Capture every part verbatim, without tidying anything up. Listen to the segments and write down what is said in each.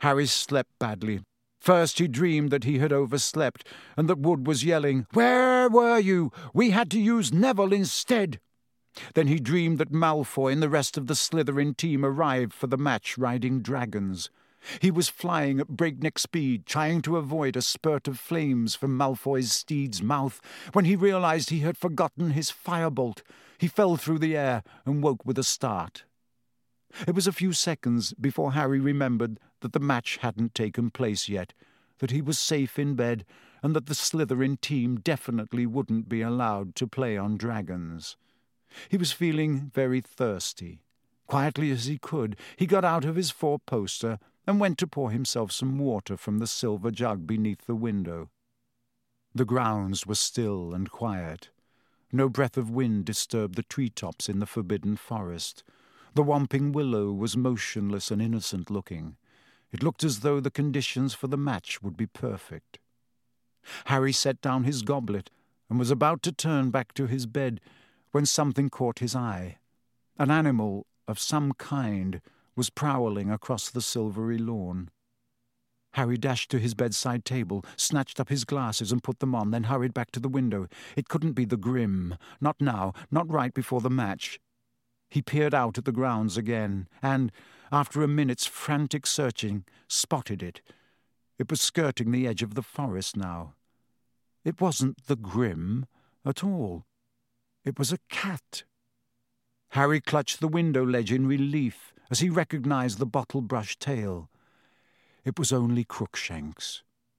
Harry slept badly. First he dreamed that he had overslept, and that Wood was yelling, "Where were you? We had to use Neville instead." Then he dreamed that Malfoy and the rest of the Slytherin team arrived for the match riding dragons. He was flying at breakneck speed, trying to avoid a spurt of flames from Malfoy's steed's mouth, when he realized he had forgotten his firebolt. He fell through the air and woke with a start. It was a few seconds before Harry remembered that the match hadn't taken place yet, that he was safe in bed, and that the Slytherin team definitely wouldn't be allowed to play on dragons. He was feeling very thirsty. Quietly as he could, he got out of his four-poster and went to pour himself some water from the silver jug beneath the window. The grounds were still and quiet. No breath of wind disturbed the tree-tops in the forbidden forest. The whomping willow was motionless and innocent-looking. It looked as though the conditions for the match would be perfect. Harry set down his goblet and was about to turn back to his bed when something caught his eye. An animal of some kind was prowling across the silvery lawn. Harry dashed to his bedside table, snatched up his glasses and put them on, then hurried back to the window. It couldn't be the Grim. Not now, not right before the match. He peered out at the grounds again, and, after a minute's frantic searching, spotted it. It was skirting the edge of the forest now. It wasn't the Grim at all. It was a cat. Harry clutched the window ledge in relief as he recognized the bottle-brush tail. It was only Crookshanks.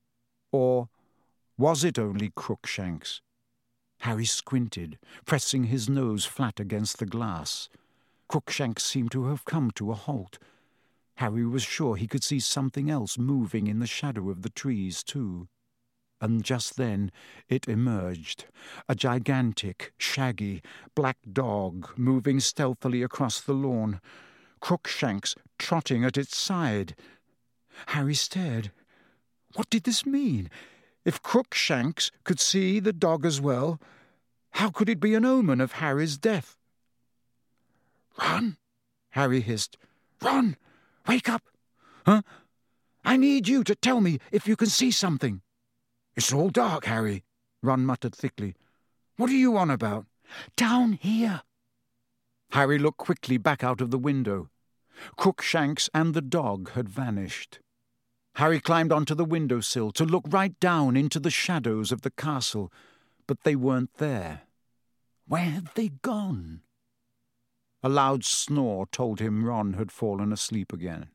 Or was it only Crookshanks? Harry squinted, pressing his nose flat against the glass. Crookshanks seemed to have come to a halt. Harry was sure he could see something else moving in the shadow of the trees, too. And just then it emerged, a gigantic, shaggy, black dog moving stealthily across the lawn, Crookshanks trotting at its side. Harry stared. What did this mean? If Crookshanks could see the dog as well, how could it be an omen of Harry's death? "Ron," Harry hissed. "Ron, wake up!" "Huh? I need you to tell me if you can see something." "It's all dark, Harry," Ron muttered thickly. "What are you on about?" "Down here." Harry looked quickly back out of the window. Crookshanks and the dog had vanished. Harry climbed onto the windowsill to look right down into the shadows of the castle, but they weren't there. Where had they gone? A loud snore told him Ron had fallen asleep again.